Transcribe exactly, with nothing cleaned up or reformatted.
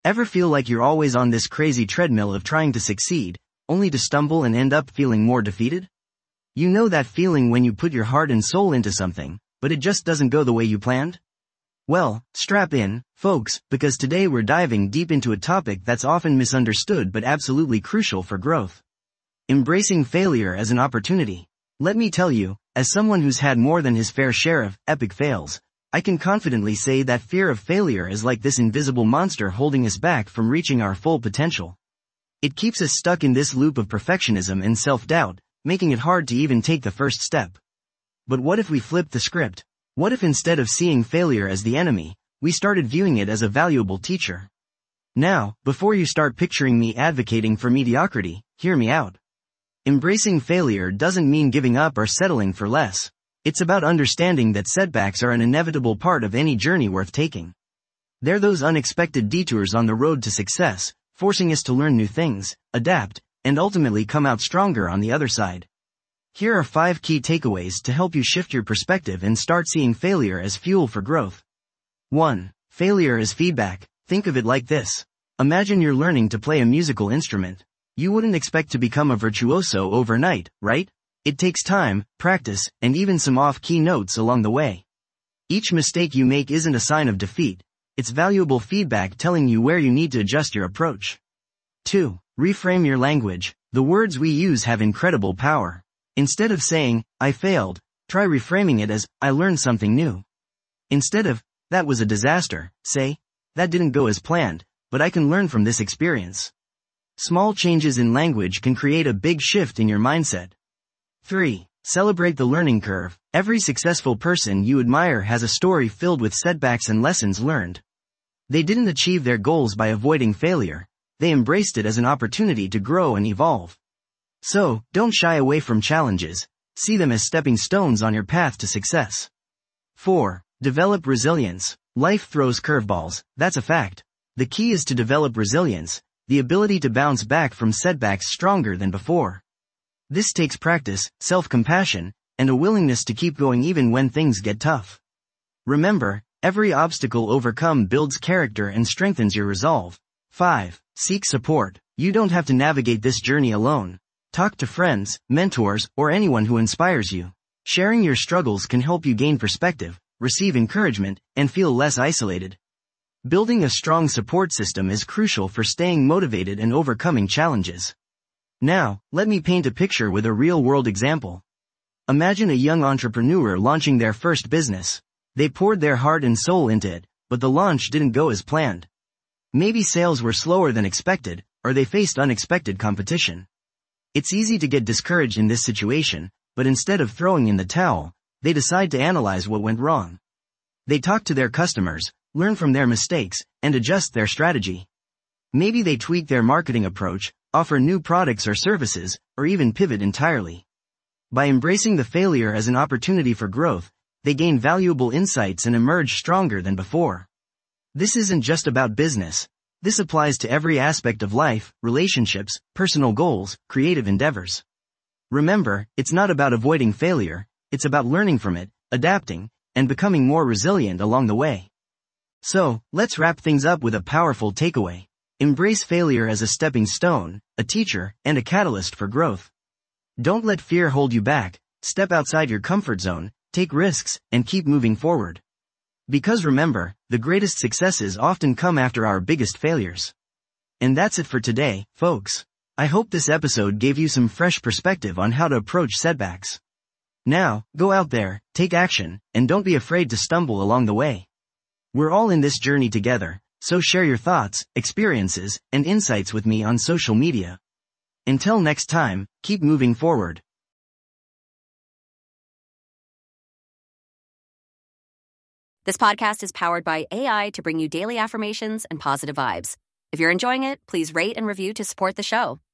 Ever feel like you're always on this crazy treadmill of trying to succeed, only to stumble and end up feeling more defeated? You know that feeling when you put your heart and soul into something, but it just doesn't go the way you planned? Well, strap in, folks, because today we're diving deep into a topic that's often misunderstood but absolutely crucial for growth. Embracing failure as an opportunity. Let me tell you, as someone who's had more than his fair share of epic fails, I can confidently say that fear of failure is like this invisible monster holding us back from reaching our full potential. It keeps us stuck in this loop of perfectionism and self-doubt, making it hard to even take the first step. But what if we flipped the script? What if instead of seeing failure as the enemy, we started viewing it as a valuable teacher? Now, before you start picturing me advocating for mediocrity, hear me out. Embracing failure doesn't mean giving up or settling for less. It's about understanding that setbacks are an inevitable part of any journey worth taking. They're those unexpected detours on the road to success, forcing us to learn new things, adapt, and ultimately come out stronger on the other side. Here are five key takeaways to help you shift your perspective and start seeing failure as fuel for growth. one. Failure as feedback. Think of it like this. Imagine you're learning to play a musical instrument. You wouldn't expect to become a virtuoso overnight, right? It takes time, practice, and even some off-key notes along the way. Each mistake you make isn't a sign of defeat. It's valuable feedback telling you where you need to adjust your approach. two. Reframe your language. The words we use have incredible power. Instead of saying, I failed, try reframing it as, I learned something new. Instead of, that was a disaster, say, that didn't go as planned, but I can learn from this experience. Small changes in language can create a big shift in your mindset. three. Celebrate the learning curve. Every successful person you admire has a story filled with setbacks and lessons learned. They didn't achieve their goals by avoiding failure. They embraced it as an opportunity to grow and evolve. So, don't shy away from challenges. See them as stepping stones on your path to success. four. Develop resilience. Life throws curveballs, that's a fact. The key is to develop resilience, the ability to bounce back from setbacks stronger than before. This takes practice, self-compassion, and a willingness to keep going even when things get tough. Remember, every obstacle overcome builds character and strengthens your resolve. five. Seek support. You don't have to navigate this journey alone. Talk to friends, mentors, or anyone who inspires you. Sharing your struggles can help you gain perspective, receive encouragement, and feel less isolated. Building a strong support system is crucial for staying motivated and overcoming challenges. Now, let me paint a picture with a real-world example. Imagine a young entrepreneur launching their first business. They poured their heart and soul into it, but the launch didn't go as planned. Maybe sales were slower than expected, or they faced unexpected competition. It's easy to get discouraged in this situation, but instead of throwing in the towel, they decide to analyze what went wrong. They talk to their customers, learn from their mistakes, and adjust their strategy. Maybe they tweak their marketing approach, offer new products or services, or even pivot entirely. By embracing the failure as an opportunity for growth, they gain valuable insights and emerge stronger than before. This isn't just about business. This applies to every aspect of life, relationships, personal goals, creative endeavors. Remember, it's not about avoiding failure, it's about learning from it, adapting, and becoming more resilient along the way. So, let's wrap things up with a powerful takeaway. Embrace failure as a stepping stone, a teacher, and a catalyst for growth. Don't let fear hold you back. Step outside your comfort zone, take risks, and keep moving forward. Because remember, the greatest successes often come after our biggest failures. And that's it for today, folks. I hope this episode gave you some fresh perspective on how to approach setbacks. Now, go out there, take action, and don't be afraid to stumble along the way. We're all in this journey together, so share your thoughts, experiences, and insights with me on social media. Until next time, keep moving forward. This podcast is powered by A I to bring you daily affirmations and positive vibes. If you're enjoying it, please rate and review to support the show.